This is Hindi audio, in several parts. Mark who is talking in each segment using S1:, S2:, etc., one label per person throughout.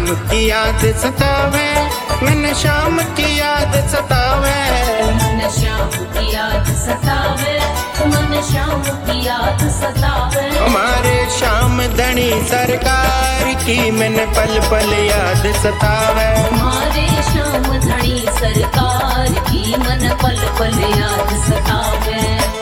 S1: शाम की याद सतावे, मन शाम की याद सतावे,
S2: मन शाम की याद सतावे, मन शाम की याद सतावे।
S1: हमारे श्याम धनी सरकार की मन पल पल याद सतावे,
S2: हमारे श्याम धनी सरकार की मन पल पल याद सतावे।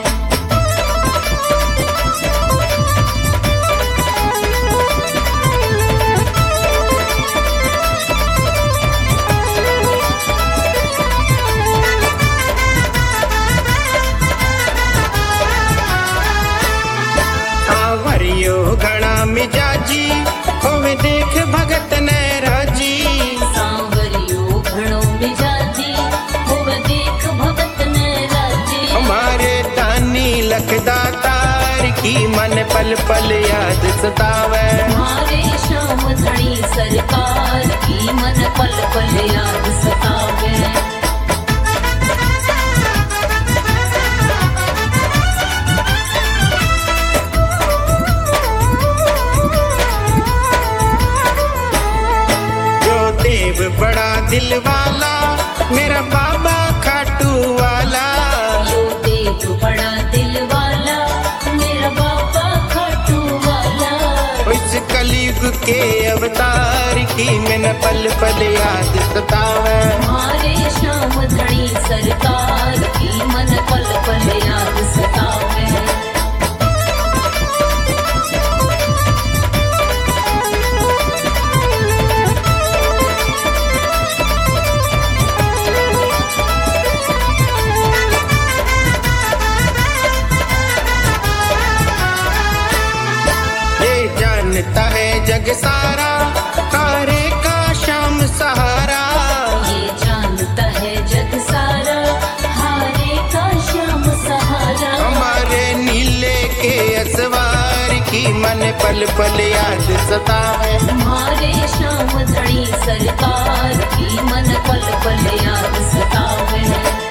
S1: घड़ा मिजाजी होवे देख भगत ने राजी,
S2: सांवरियो घड़ो मिजाजी होवे देख भगत ने राजी।
S1: हमारे दानी लखदातार की मन पल पल याद सतावे,
S2: हमारे श्याम धनी सरकार की मन पल पल याद सतावे।
S1: बड़ा दिल वाला मेरा बाबा खाटू वाला,
S2: यो देव बड़ा दिल वाला मेरा बाबा खाटू वाला।
S1: इस कलयुग के अवतार की मैंने पल पल याद सतावे,
S2: हमारे श्याम धनी सरकार की मन पल पल याद सतावे।
S1: जानता है जग सारा तारे का श्याम सहारा,
S2: ये जानता है जग सारा हारे का श्याम सहारा।
S1: हमारे नीले के असवार की मन पल पल याद सतावे,
S2: हमारे श्याम धनी सरकार की मन पल पल याद सतावे।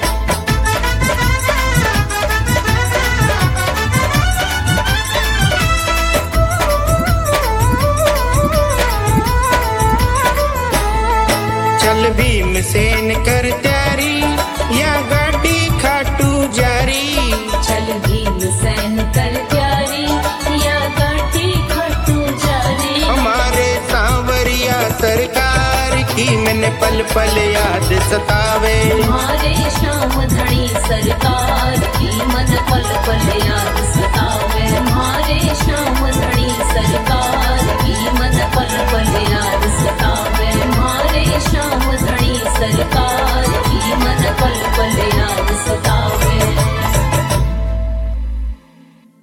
S1: भीमसेन कर तैयारी या गाड़ी खाटू जारी,
S2: चल भीमसेन कर तैयारी या गाड़ी खाटू जारी।
S1: हमारे सांवरिया सरकार की मन पल पल याद सतावे,
S2: हमारे श्याम धनी सरकार की मन पल पल याद सतावे। हमारे श्याम धनी सरकार की मन पल पल याद सतावे। हमारे श्याम धनी सरकार